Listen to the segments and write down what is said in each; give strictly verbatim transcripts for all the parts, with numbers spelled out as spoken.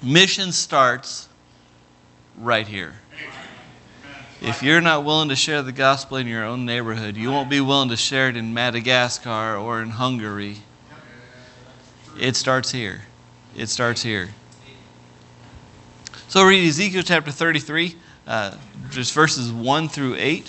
Mission starts right here. If you're not willing to share the gospel in your own neighborhood, you won't be willing to share it in Madagascar or in Hungary. It starts here. It starts here. So read Ezekiel chapter thirty-three, uh, just verses one through eight.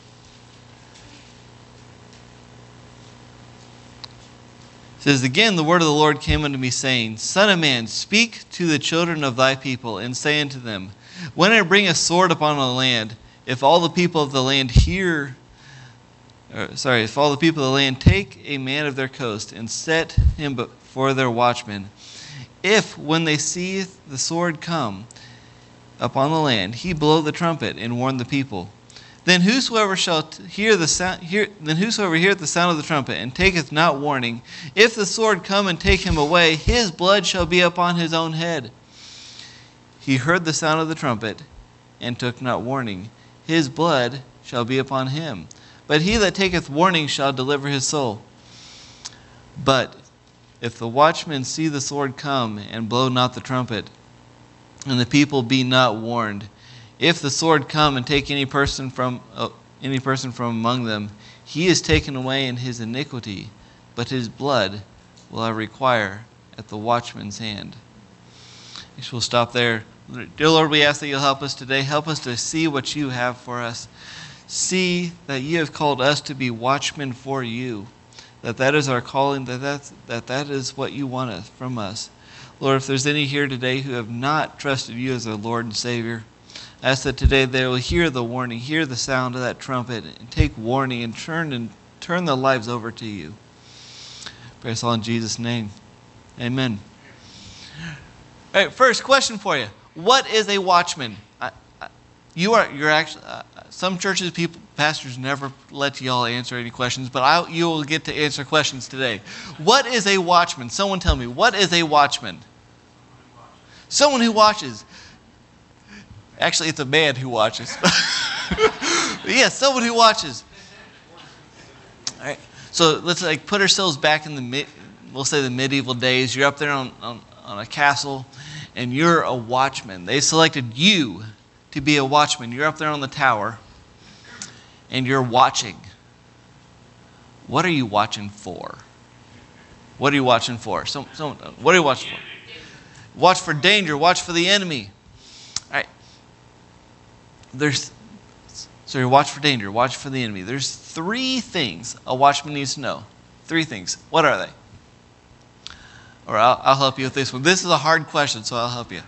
It says, Again, the word of the Lord came unto me, saying, Son of man, speak to the children of thy people, and say unto them, When I bring a sword upon the land, if all the people of the land hear, or, sorry, if all the people of the land take a man of their coast, and set him before their watchmen, if, when they see the sword come upon the land, he blow the trumpet, and warn the people, Then whosoever shall hear the sound, hear, then whosoever heareth the sound of the trumpet, and taketh not warning, if the sword come and take him away, his blood shall be upon his own head. He heard the sound of the trumpet, and took not warning, his blood shall be upon him. But he that taketh warning shall deliver his soul. But if the watchmen see the sword come, and blow not the trumpet, and the people be not warned, if the sword come and take any person from uh, any person from among them, he is taken away in his iniquity, but his blood will I require at the watchman's hand. I guess we'll stop there. Dear Lord, we ask that you'll help us today. Help us to see what you have for us. See that you have called us to be watchmen for you. That that is our calling, that that's, that, that is what you want us, from us. Lord, if there's any here today who have not trusted you as their Lord and Savior, I ask that today they will hear the warning, hear the sound of that trumpet, and take warning and turn and turn their lives over to you. Pray us all in Jesus' name. Amen. All right, first question for you. What is a watchman? I, I, you are, you're actually, uh, some churches, people, pastors never let y'all answer any questions, but I, you will get to answer questions today. What is a watchman? Someone tell me, what is a watchman? Someone who watches. Actually, it's a man who watches. Yes, yeah, someone who watches. All right. So let's like put ourselves back in the mid, we'll say the medieval days. You're up there on, on, on a castle, and you're a watchman. They selected you to be a watchman. You're up there on the tower, and you're watching. What are you watching for? What are you watching for? Some, some, what are you watching for? Watch for danger. Watch for the enemy. All right. There's, so you watch for danger. Watch for the enemy. There's three things a watchman needs to know. Three things. What are they? Or I'll, I'll help you with this one. This is a hard question, so I'll help you.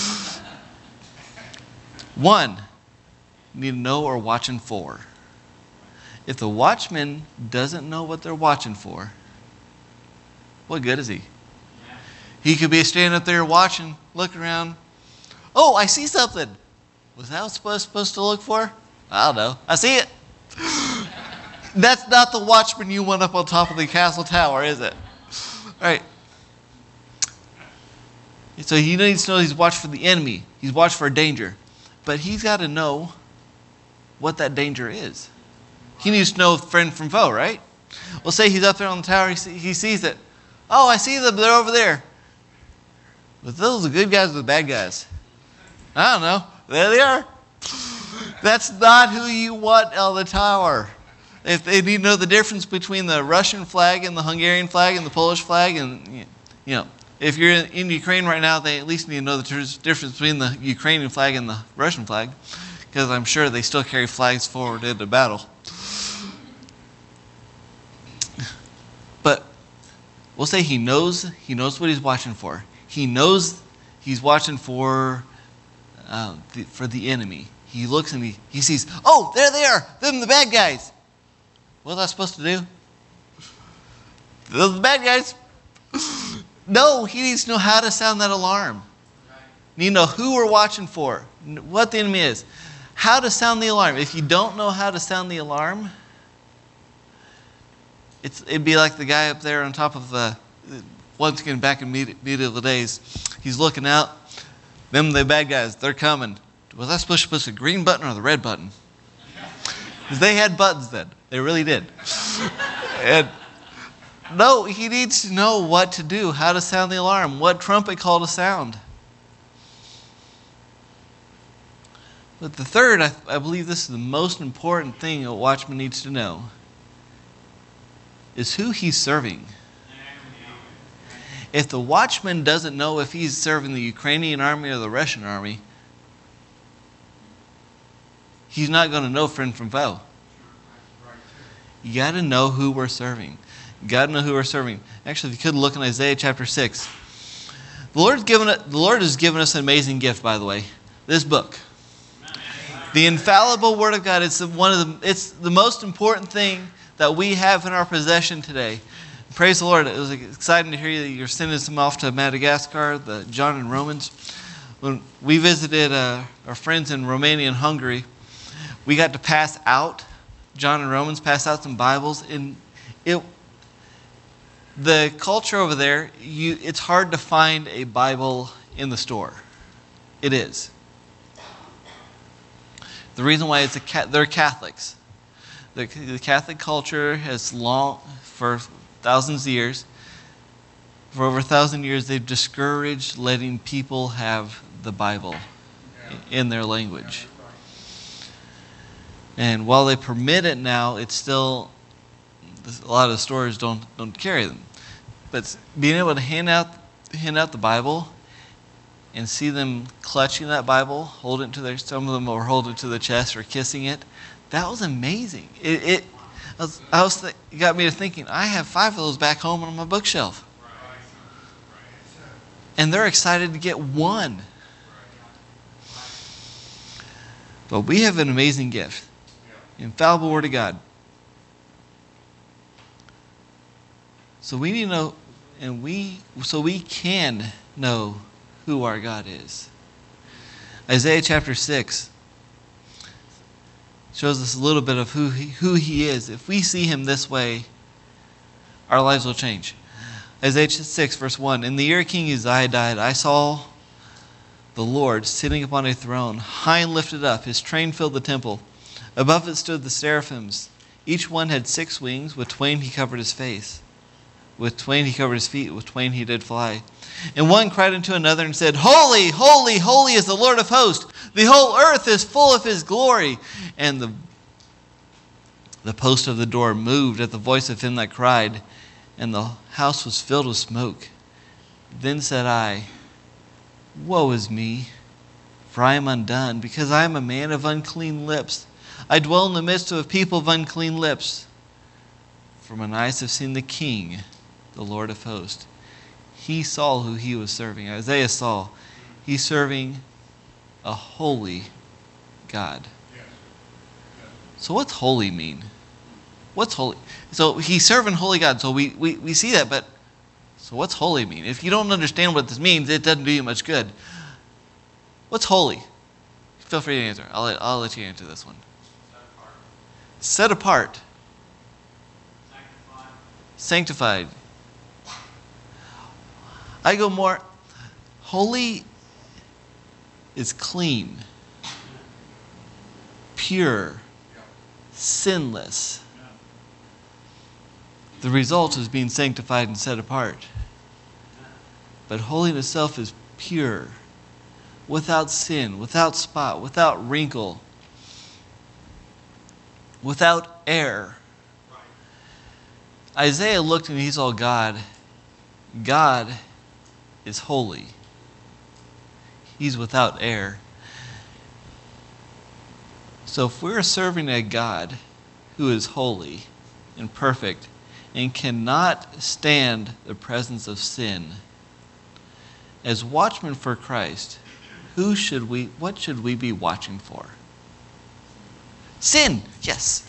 One, you need to know what we're watching for. If the watchman doesn't know what they're watching for, what good is he? He could be standing up there watching, looking around. Oh, I see something. Was that what I was supposed to look for? I don't know. I see it. That's not the watchman you want up on top of the castle tower, is it? All right. So he needs to know he's watched for the enemy. He's watched for danger. But he's got to know what that danger is. He needs to know friend from foe, right? Well, say he's up there on the tower. He, see, he sees it. Oh, I see them. They're over there. But those are the good guys or the bad guys? I don't know. There they are. That's not who you want on the tower. If they need to know the difference between the Russian flag and the Hungarian flag and the Polish flag, and you know, if you're in Ukraine right now, they at least need to know the difference between the Ukrainian flag and the Russian flag, because I'm sure they still carry flags forward into battle. But we'll say he knows he knows what he's watching for. He knows he's watching for uh, the, for the enemy. He looks and he, he sees, oh, there they are. Them the bad guys. What was I supposed to do? Those are the bad guys. No, he needs to know how to sound that alarm. You know who we're watching for, what the enemy is, how to sound the alarm. If you don't know how to sound the alarm, it's, it'd be like the guy up there on top of the, once again, back in medieval days, he's looking out, them the bad guys, they're coming. Was I supposed to push the green button or the red button? Because they had buttons then. They really did. And no, he needs to know what to do, how to sound the alarm, what trumpet call to sound. But the third, I, I believe this is the most important thing a watchman needs to know, is who he's serving. If the watchman doesn't know if he's serving the Ukrainian army or the Russian army, he's not going to know friend from foe. You got to know who we're serving. You got to know who we're serving. Actually, if you could look in Isaiah chapter six. The Lord's given it, the Lord has given us an amazing gift, by the way. This book. The infallible Word of God. It's one of the it's the most important thing that we have in our possession today. Praise the Lord. It was exciting to hear you that you're sending some off to Madagascar, the John and Romans. When we visited uh, our friends in Romania and Hungary, we got to pass out John and Romans, pass out some Bibles. And it, the culture over there, you, it's hard to find a Bible in the store. It is. The reason why it's a they're Catholics. The, the Catholic culture has long, for thousands of years, for over a thousand years, they've discouraged letting people have the Bible in their language. And while they permit it now, it's still, a lot of the stores don't don't carry them. But being able to hand out hand out the Bible and see them clutching that Bible, hold it to their, some of them will hold it to the chest or kissing it, that was amazing. It, it I was, I was th- it got me to thinking, I have five of those back home on my bookshelf. And they're excited to get one. But we have an amazing gift. The infallible Word of God. So we need to know, and we so we can know who our God is. Isaiah chapter six shows us a little bit of who he, who he is. If we see him this way, our lives will change. Isaiah six, verse one. In the year King Uzziah died, I saw the Lord sitting upon a throne, high and lifted up. His train filled the temple. Above it stood the seraphims. Each one had six wings. With twain he covered his face. With twain he covered his feet. With twain he did fly. And one cried unto another and said, Holy, holy, holy is the Lord of hosts. The whole earth is full of his glory. And the, the post of the door moved at the voice of him that cried, and the house was filled with smoke. Then said I, Woe is me, for I am undone, because I am a man of unclean lips. I dwell in the midst of a people of unclean lips. For mine eyes have seen the King, the Lord of hosts. He saw who he was serving. Isaiah saw. He's serving a holy God. So what's holy mean? What's holy? So he's serving holy God. So we, we, we see that, but so what's holy mean? If you don't understand what this means, it doesn't do you much good. What's holy? Feel free to answer. I'll let, I'll let you answer this one. Set apart. Set apart. Sanctified. Sanctified. I go more, holy is clean, pure, sinless. The result is being sanctified and set apart. But holiness itself is pure, without sin, without spot, without wrinkle, without error. Isaiah looked and he saw God. God is holy. He's without error. So if we're serving a God who is holy and perfect and cannot stand the presence of sin, as watchmen for Christ, who should we, what should we be watching for? Sin, yes.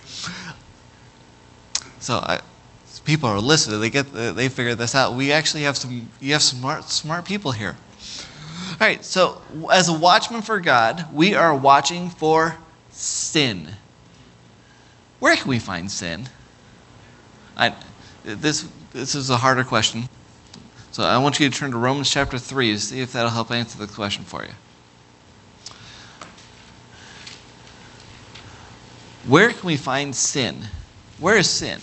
So I, people are listening. They get, they figure this out. We actually have some, you have some smart, smart people here. All right. So as a watchman for God, we are watching for sin. Where can we find sin? I, this, this is a harder question. So I want you to turn to Romans chapter three to see if that'll help answer the question for you. Where can we find sin? Where is sin?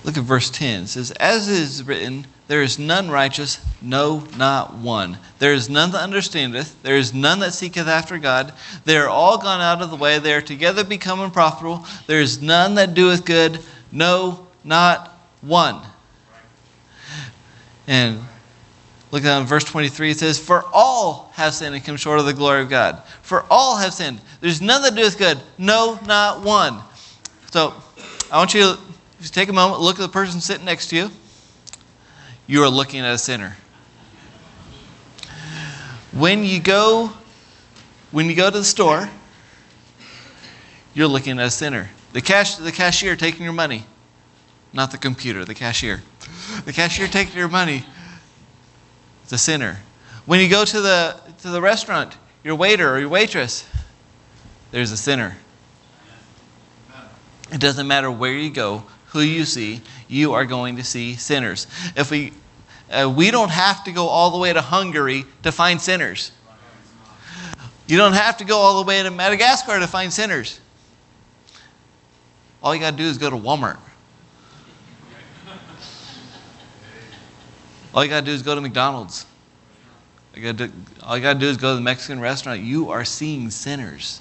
Look at verse ten. It says, as it is written, there is none righteous, no, not one. There is none that understandeth. There is none that seeketh after God. They are all gone out of the way. They are together become unprofitable. There is none that doeth good, no, not one. And look at verse twenty-three. It says, for all have sinned and come short of the glory of God. For all have sinned. There's none that doeth good, no, not one. So I want you to just take a moment, look at the person sitting next to you. You are looking at a sinner. When you go, when you go to the store, you're looking at a sinner. The cash, the cashier taking your money, not the computer, the cashier. The cashier taking your money, it's a sinner. When you go to the to the restaurant, your waiter or your waitress, there's a sinner. It doesn't matter where you go, who you see, you are going to see sinners. If we uh, we don't have to go all the way to Hungary to find sinners. You don't have to go all the way to Madagascar to find sinners. All you got to do is go to Walmart. All you got to do is go to McDonald's. All you got to do, all you got to do is go to the Mexican restaurant. You are seeing sinners.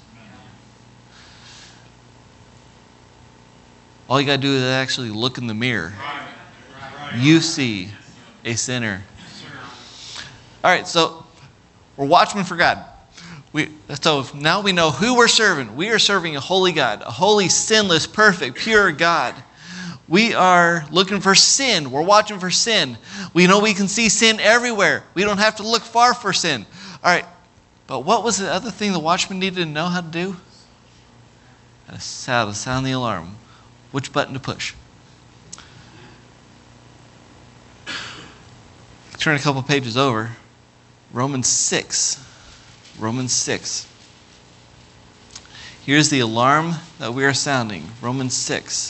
All you got to do is actually look in the mirror. You see a sinner. All right, so we're watchmen for God. We, so now we know who we're serving. We are serving a holy God, a holy, sinless, perfect, pure God. We are looking for sin. We're watching for sin. We know we can see sin everywhere. We don't have to look far for sin. All right, but what was the other thing the watchman needed to know how to do? How to sound, sound the alarm. Which button to push? Turn a couple pages over. Romans six. Romans six. Here's the alarm that we are sounding. Romans six.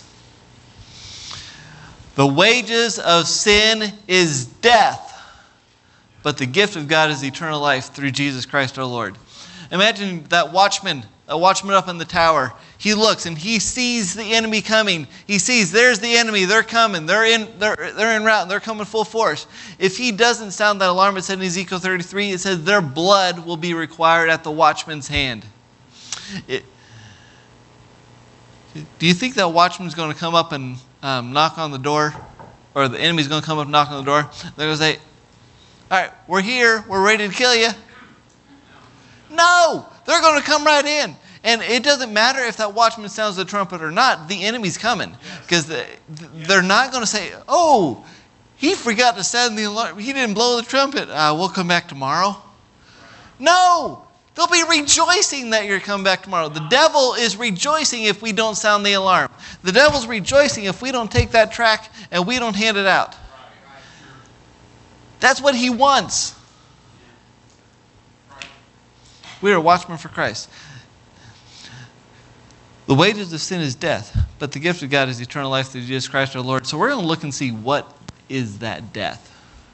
The wages of sin is death, but the gift of God is eternal life through Jesus Christ our Lord. Imagine that watchman, a watchman up in the tower. He looks and he sees the enemy coming. He sees there's the enemy. They're coming. They're in. They're they're en route. They're coming full force. If he doesn't sound that alarm, it said in Ezekiel thirty-three, it says their blood will be required at the watchman's hand. It, do you think that watchman's going to come up and um, knock on the door, or the enemy's going to come up and knock on the door? They're going to say, "All right, we're here. We're ready to kill you." No, they're going to come right in. And it doesn't matter if that watchman sounds the trumpet or not. The enemy's coming. Because yes. They're not going to say, oh, he forgot to sound the alarm. He didn't blow the trumpet. Uh, we'll come back tomorrow. No, they'll be rejoicing that you're coming back tomorrow. The devil is rejoicing if we don't sound the alarm. The devil's rejoicing if we don't take that track and we don't hand it out. That's what he wants. We are watchmen for Christ. The wages of sin is death, but the gift of God is eternal life through Jesus Christ our Lord. So we're going to look and see what is that death.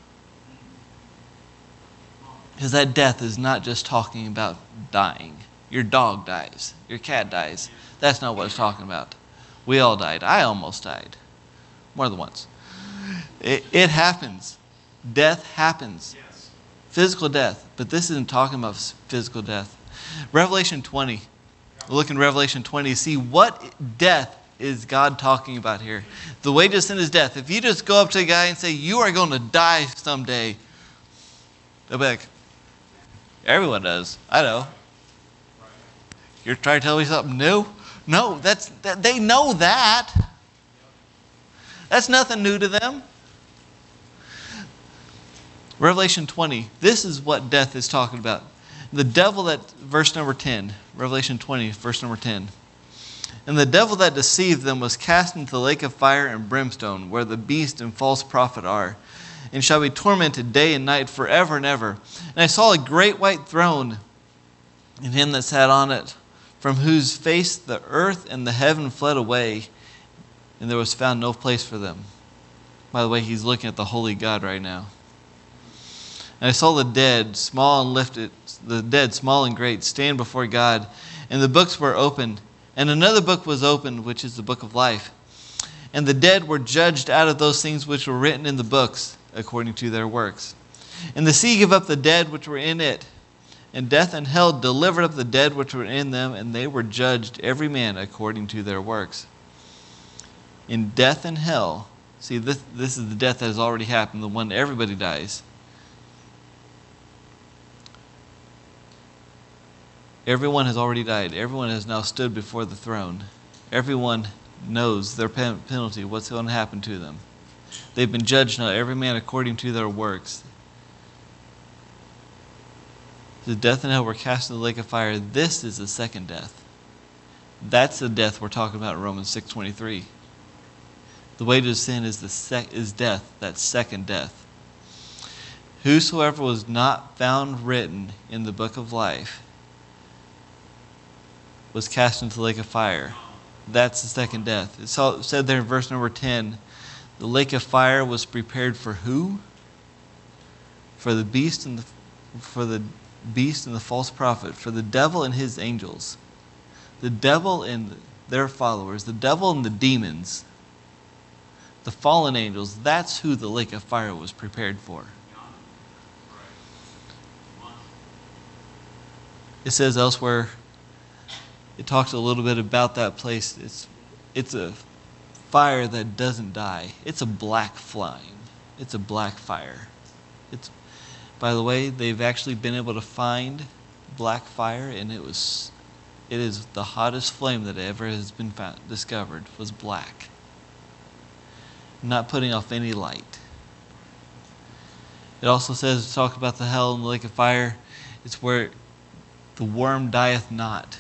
Because that death is not just talking about dying. Your dog dies. Your cat dies. That's not what it's talking about. We all died. I almost died. More than once. It, it happens. Death happens. Yes. Physical death. But this isn't talking about physical death. Revelation twenty. Look in Revelation twenty to see what death is God talking about here. The wages of sin is death. If you just go up to a guy and say, you are going to die someday, they'll be like, everyone does. I know. You're trying to tell me something new? No, that's that, they know that. That's nothing new to them. Revelation twenty. This is what death is talking about. The devil that, verse number ten, Revelation twenty, verse number ten. And the devil that deceived them was cast into the lake of fire and brimstone, where the beast and false prophet are, and shall be tormented day and night forever and ever. And I saw a great white throne, and him that sat on it, from whose face the earth and the heaven fled away, and there was found no place for them. By the way, he's looking at the holy God right now. And I saw the dead, small and lifted, the dead, small and great, stand before God. And the books were opened. And another book was opened, which is the book of life. And the dead were judged out of those things which were written in the books, according to their works. And the sea gave up the dead which were in it, and death and hell delivered up the dead which were in them, and they were judged every man according to their works. In death and hell, see, this, this is the death that has already happened, the one everybody dies. Everyone has already died. Everyone has now stood before the throne. Everyone knows their pen- penalty, what's going to happen to them. They've been judged now, every man according to their works. The death and hell were cast into the lake of fire. This is the second death. That's the death we're talking about in Romans six twenty-tee. The wages of sin is the sec- is death, that second death. Whosoever was not found written in the book of life was cast into the lake of fire. That's the second death. It's all said there in verse number ten. The lake of fire was prepared for who? For the beast and the for the beast and the false prophet, for the devil and his angels. The devil and their followers, the devil and the demons, the fallen angels, that's who the lake of fire was prepared for. It says elsewhere, it talks a little bit about that place. It's it's a fire that doesn't die. It's a black flame. It's a black fire. It's, by the way, they've actually been able to find black fire, and it was, it is the hottest flame that ever has been found, discovered was black, not putting off any light. It also says, talk about the hell and the lake of fire. It's where the worm dieth not.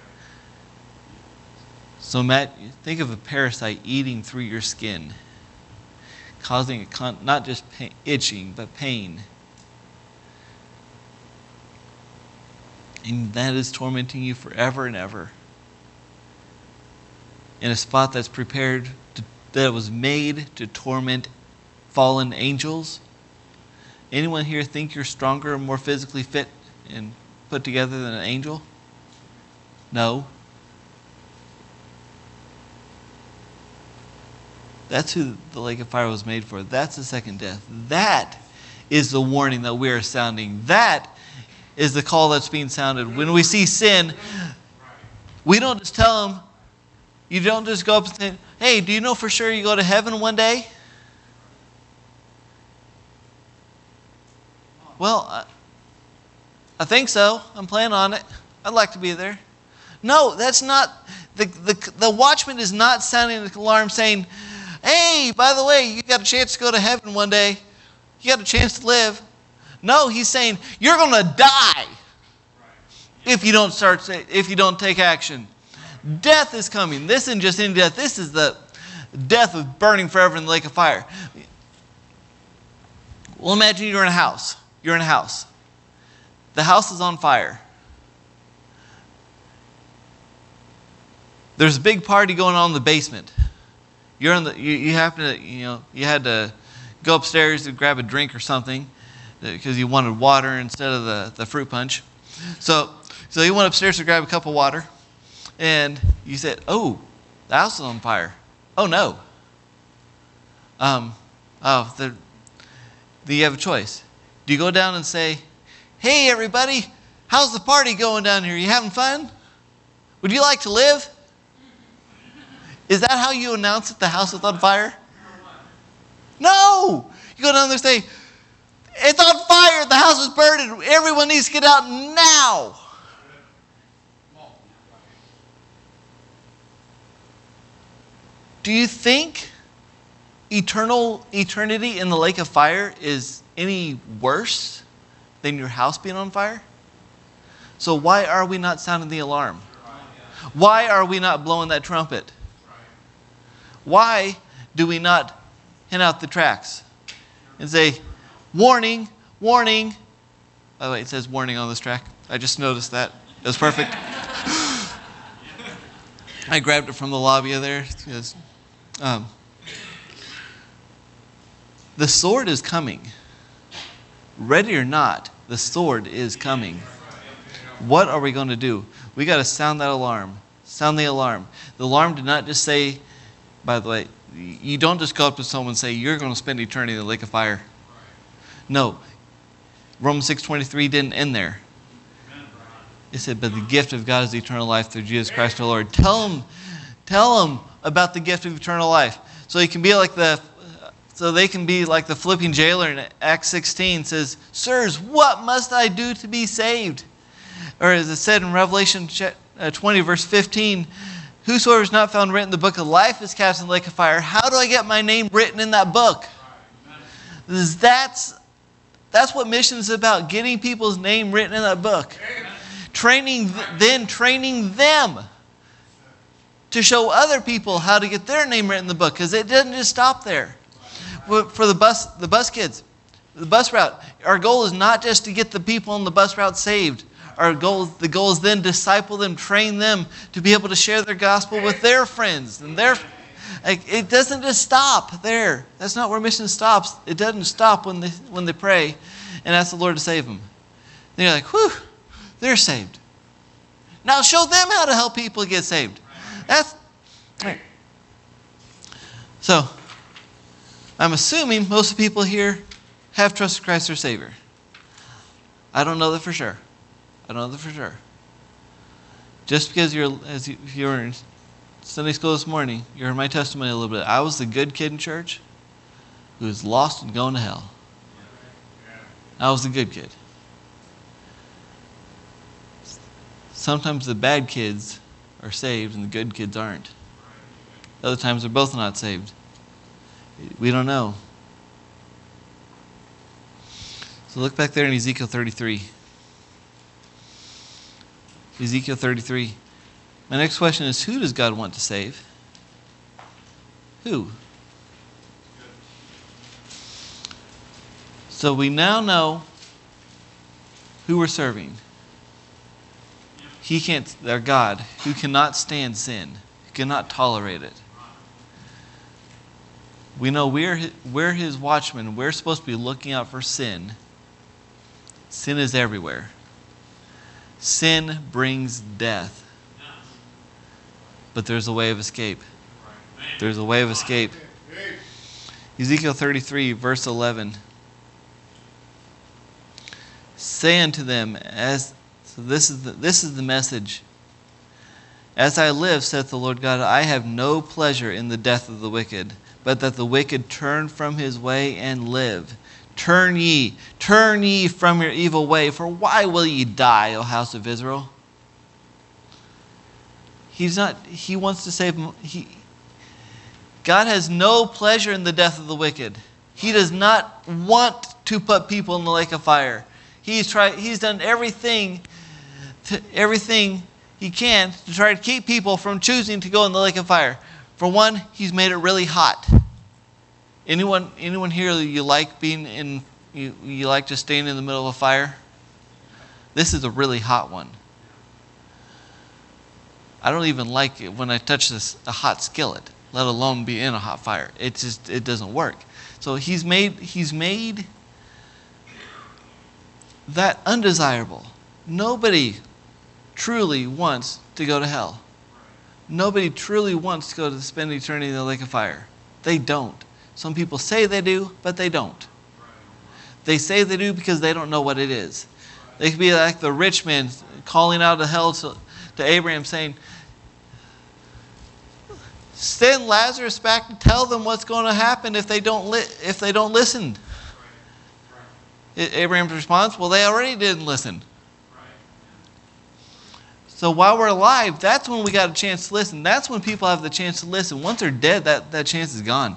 So Matt, think of a parasite eating through your skin, causing a con- not just pain, itching, but pain. And that is tormenting you forever and ever. In a spot that's prepared, to, that was made to torment fallen angels. Anyone here think you're stronger and more physically fit and put together than an angel? No. That's who the lake of fire was made for. That's the second death. That is the warning that we are sounding. That is the call that's being sounded. When we see sin, we don't just tell them, you don't just go up and say, hey, do you know for sure you go to heaven one day? Well, I, I think so. I'm planning on it. I'd like to be there. No, that's not, the, the, the watchman is not sounding an alarm saying, hey, by the way, you got a chance to go to heaven one day. You got a chance to live. No, he's saying you're going to die if you don't start. If you don't take action. Death is coming. This isn't just any death. This is the death of burning forever in the lake of fire. Well, imagine you're in a house. You're in a house. The house is on fire. There's a big party going on in the basement. You're in the. You, you happen to. You know. You had to go upstairs to grab a drink or something because you wanted water instead of the, the fruit punch. So, so you went upstairs to grab a cup of water, and you said, "Oh, the house is on fire. Oh no." Um. Oh, the. Do you have a choice? Do you go down and say, "Hey, everybody, how's the party going down here? You having fun? Would you like to live?" Is that how you announce that the house is on fire? No! You go down there and say, it's on fire, the house is burning, everyone needs to get out now. Do you think eternal eternity in the lake of fire is any worse than your house being on fire? So why are we not sounding the alarm? Why are we not blowing that trumpet? Why do we not hand out the tracts and say, warning, warning. By the way, it says warning on this track. I just noticed that. It was perfect. I grabbed it from the lobby there. Because, um, the sword is coming. Ready or not, the sword is coming. What are we going to do? We got to sound that alarm. Sound the alarm. The alarm did not just say, by the way, You don't just go up to someone and say, you're going to spend eternity in the lake of fire. No. Romans six twenty-three didn't end there. It said, but the gift of God is eternal life through Jesus Christ our Lord. Tell them, tell them about the gift of eternal life. So you can be like the, so they can be like the Philippian jailer in Acts sixteen says, sirs, what must I do to be saved? Or as it said in Revelation twenty, verse fifteen, whosoever is not found written in the book of life is cast in the lake of fire. How do I get my name written in that book? That's, that's what mission is about, getting people's name written in that book. Training, then training them to show other people how to get their name written in the book, because it doesn't just stop there. For the bus, the bus kids, the bus route, our goal is not just to get the people on the bus route saved. Our goal, the goal is then disciple them, train them to be able to share their gospel with their friends and their. Like, it doesn't just stop there. That's not where mission stops. It doesn't stop when they when they pray and ask the Lord to save them. Then you're like, whew. They're saved. Now show them how to help people get saved. That's right. So, I'm assuming most of the people here have trusted Christ their Savior. I don't know that for sure. I don't know that for sure. Just because you're, as you, if you were in Sunday school this morning, you heard my testimony a little bit. I was the good kid in church who was lost and going to hell. I was the good kid. Sometimes the bad kids are saved and the good kids aren't. Other times they're both not saved. We don't know. So look back there in Ezekiel thirty-three. Ezekiel thirty-three. My next question is, who does God want to save? Who? So we now know who we're serving. He can't, our God, who cannot stand sin, who cannot tolerate it. We know we're, we're his watchmen. We're supposed to be looking out for sin. Sin is everywhere. Sin brings death. But there's a way of escape. There's a way of escape. Ezekiel thirty-three, verse eleven. Say unto them, as so this is the, this is the message. As I live, saith the Lord God, I have no pleasure in the death of the wicked, but that the wicked turn from his way and live. Turn ye, turn ye from your evil way, for why will ye die, O house of Israel? He's not, he wants to save them. He, God has no pleasure in the death of the wicked. He does not want to put people in the lake of fire. He's tried, he's done everything to, everything he can to try to keep people from choosing to go in the lake of fire. For one, he's made it really hot. Anyone anyone here, you like being in, you, you like just staying in the middle of a fire? This is a really hot one. I don't even like it when I touch this a hot skillet, let alone be in a hot fire. It just it doesn't work. So he's made he's made that undesirable. Nobody truly wants to go to hell. Nobody truly wants to go to spend eternity in the lake of fire. They don't. Some people say they do, but they don't. They say they do because they don't know what it is. They could be like the rich man calling out of hell to, to Abraham saying, send Lazarus back and tell them what's going to happen if they don't li- if they don't listen. Abraham's response, well, they already didn't listen. So while we're alive, that's when we got a chance to listen. That's when people have the chance to listen. Once they're dead, that, that chance is gone.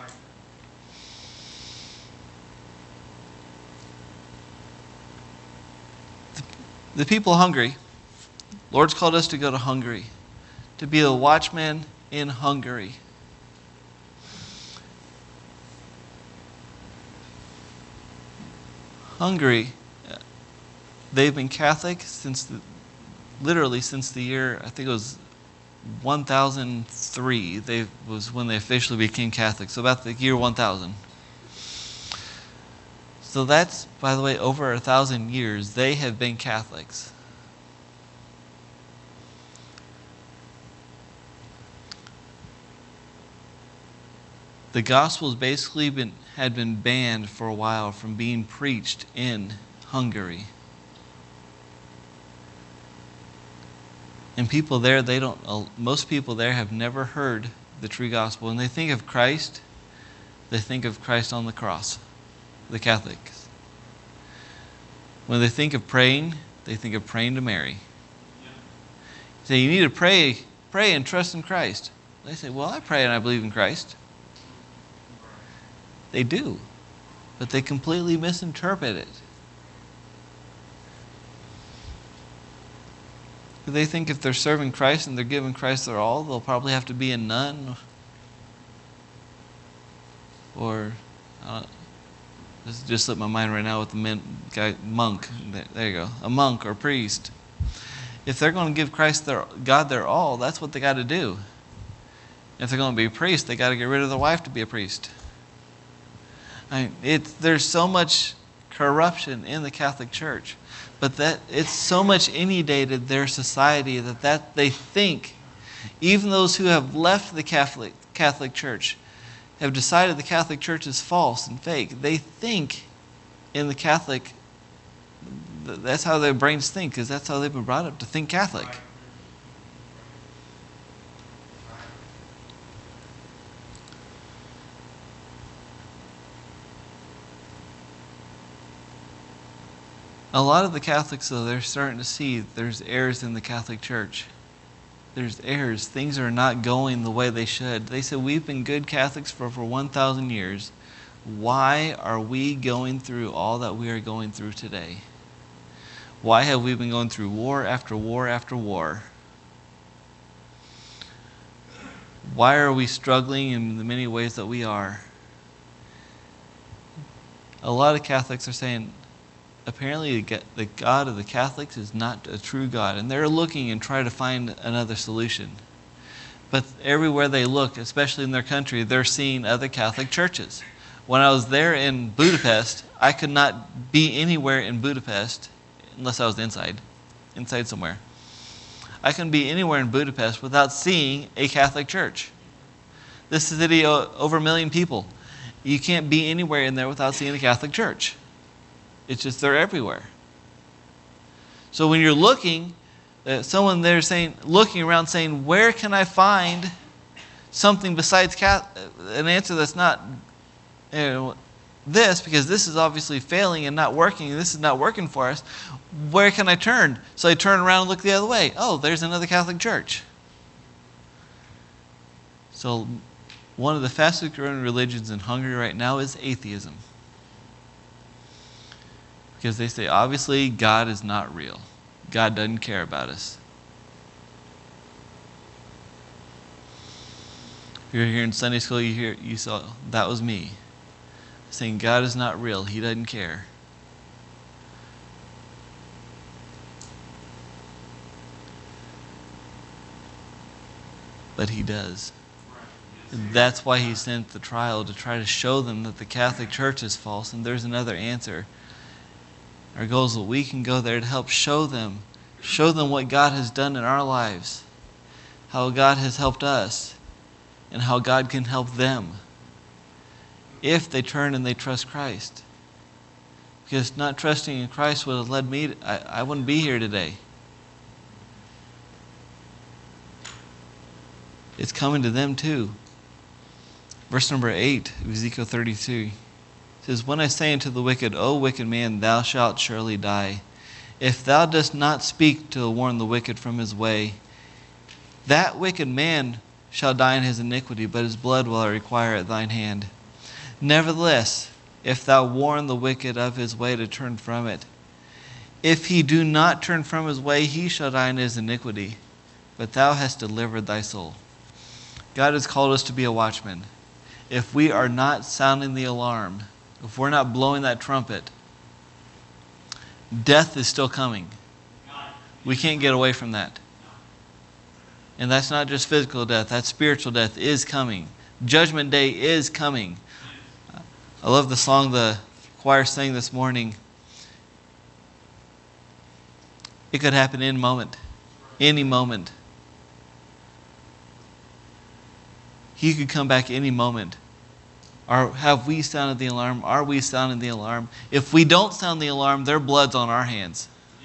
The, the people of Hungary, Lord's called us to go to Hungary, to be a watchman in Hungary. Hungary, they've been Catholic since the, literally since the year, I think it was one thousand three. They was when they officially became Catholic. So about the year one thousand. So that's, by the way, over a thousand years they have been Catholics. The gospel's basically been had been banned for a while from being preached in Hungary. And people there, they don't. Uh, most people there have never heard the true gospel. When they think of Christ, they think of Christ on the cross. The Catholics. When they think of praying, they think of praying to Mary. So you need to pray, pray and trust in Christ. They say, well, I pray and I believe in Christ. They do, but they completely misinterpret it. They think if they're serving Christ and they're giving Christ their all, they'll probably have to be a nun or uh, this just slipped my mind right now with the men, guy, monk. There you go, a monk or priest. If they're going to give Christ their God their all, that's what they got to do. If they're going to be a priest, they got to get rid of their wife to be a priest. I mean, it, there's so much corruption in the Catholic Church, but that it's so much inundated their society that, that they think, even those who have left the Catholic Catholic Church, have decided the Catholic Church is false and fake. They think in the Catholic, that's how their brains think, because that's how they've been brought up, to think Catholic. A lot of the Catholics, though, they're starting to see there's errors in the Catholic Church. There's errors. Things are not going the way they should. They said, we've been good Catholics for over one thousand years. Why are we going through all that we are going through today? Why have we been going through war after war after war? Why are we struggling in the many ways that we are? A lot of Catholics are saying, apparently the God of the Catholics is not a true God. And they're looking and trying to find another solution. But everywhere they look, especially in their country, they're seeing other Catholic churches. When I was there in Budapest, I could not be anywhere in Budapest unless I was inside, inside somewhere. I couldn't be anywhere in Budapest without seeing a Catholic church. This city, over a million people. You can't be anywhere in there without seeing a Catholic church. It's just they're everywhere. So when you're looking, uh, someone there saying, looking around saying, where can I find something besides Catholic, an answer that's not you know, this, because this is obviously failing and not working, and this is not working for us. Where can I turn? So I turn around and look the other way. Oh, there's another Catholic church. So one of the fastest growing religions in Hungary right now is atheism. Because they say, obviously, God is not real. God doesn't care about us. If you're here in Sunday school, you hear, you saw, that was me. Saying God is not real. He doesn't care. But He does. That's why He sent the trial, to try to show them that the Catholic Church is false, and there's another answer. Our goal is that we can go there to help show them, show them what God has done in our lives, how God has helped us, and how God can help them if they turn and they trust Christ. Because not trusting in Christ would have led me to, I, I wouldn't be here today. It's coming to them too. Verse number eight of Ezekiel thirty-two. It says, when I say unto the wicked, O wicked man, thou shalt surely die. If thou dost not speak to warn the wicked from his way, that wicked man shall die in his iniquity, but his blood will I require at thine hand. Nevertheless, if thou warn the wicked of his way to turn from it, if he do not turn from his way, he shall die in his iniquity, but thou hast delivered thy soul. God has called us to be a watchman. If we are not sounding the alarm, if we're not blowing that trumpet, death is still coming. We can't get away from that. And that's not just physical death, that's spiritual death is coming. Judgment Day is coming. I love the song the choir sang this morning. It could happen any moment. Any moment. He could come back any moment. Are, have we sounded the alarm? Are we sounding the alarm? If we don't sound the alarm, their blood's on our hands.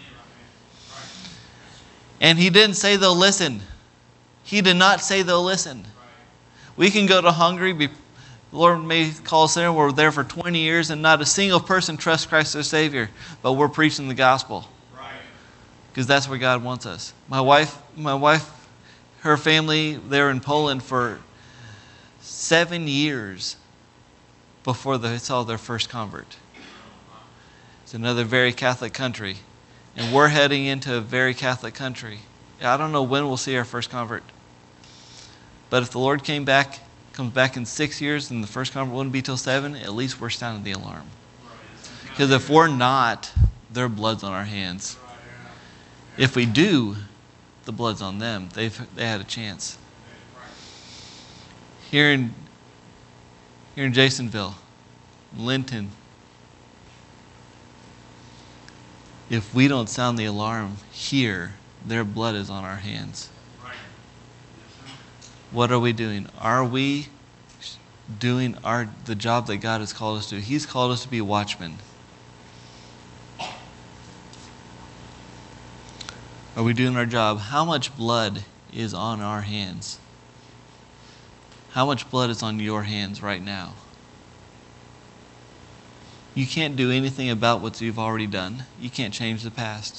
And he didn't say they'll listen. He did not say they'll listen. We can go to Hungary. Be, the Lord may call us there. We're there for twenty years and not a single person trusts Christ as Savior. But we're preaching the gospel. Because that's where God wants us. My wife, my wife, her family, they were in Poland for seven years before they saw their first convert. It's another very Catholic country. And we're heading into a very Catholic country. I don't know when we'll see our first convert. But if the Lord came back, comes back in six years and the first convert wouldn't be till seven, at least we're sounding the alarm. Because if we're not, their blood's on our hands. If we do, the blood's on them. They've they had a chance. Here in here in Jasonville, Linton, if we don't sound the alarm here, their blood is on our hands. What are we doing? Are we doing our the job that God has called us to? He's called us to be watchmen. Are we doing our job? How much blood is on our hands? How much blood is on your hands right now? You can't do anything about what you've already done. You can't change the past.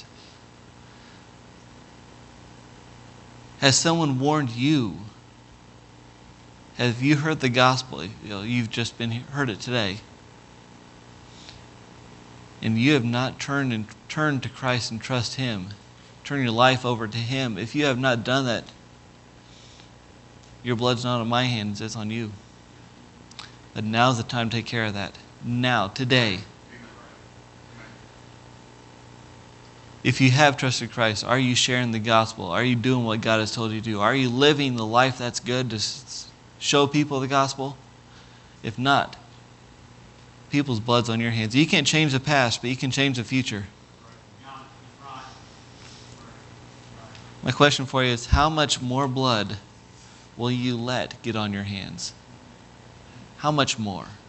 Has someone warned you? Have you heard the gospel? You know, you've just been heard it today. And you have not turned and turned to Christ and trust Him. Turn your life over to Him. If you have not done that, your blood's not on my hands, it's on you. But now's the time to take care of that. Now, today. If you have trusted Christ, are you sharing the gospel? Are you doing what God has told you to do? Are you living the life that's good to show people the gospel? If not, people's blood's on your hands. You can't change the past, but you can change the future. My question for you is, how much more blood will you let get on your hands? How much more?